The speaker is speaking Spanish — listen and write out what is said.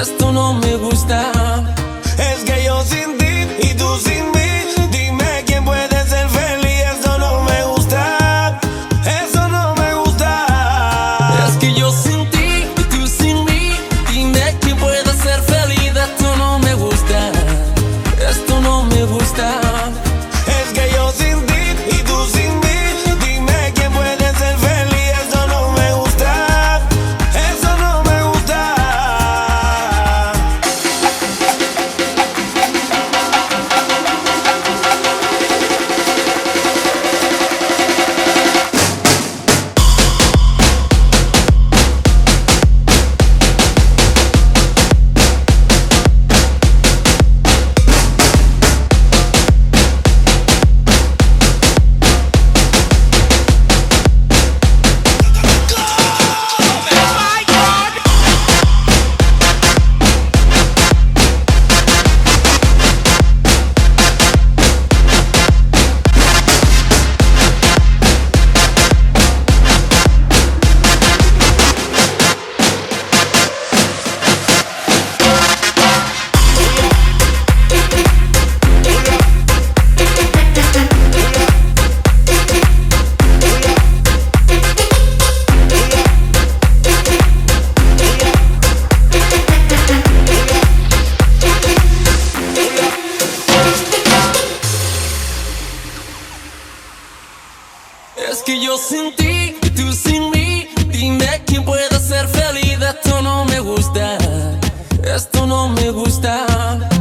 esto no me gusta. Es que yo sin ti y tú sin mí, dime quién puede ser feliz. Eso no me gusta, eso no me gusta. Es que yo sin ti y tú sin mí, dime quién puede ser feliz. Esto no me gusta, esto no me gusta. Es que yo sin ti y tú sin mí, dime quién puede ser feliz. Eso no me gusta, eso no me gusta. Es que yo sin ti y tú sin mí, dime quién puede ser feliz. Esto no me gusta, esto no me gusta.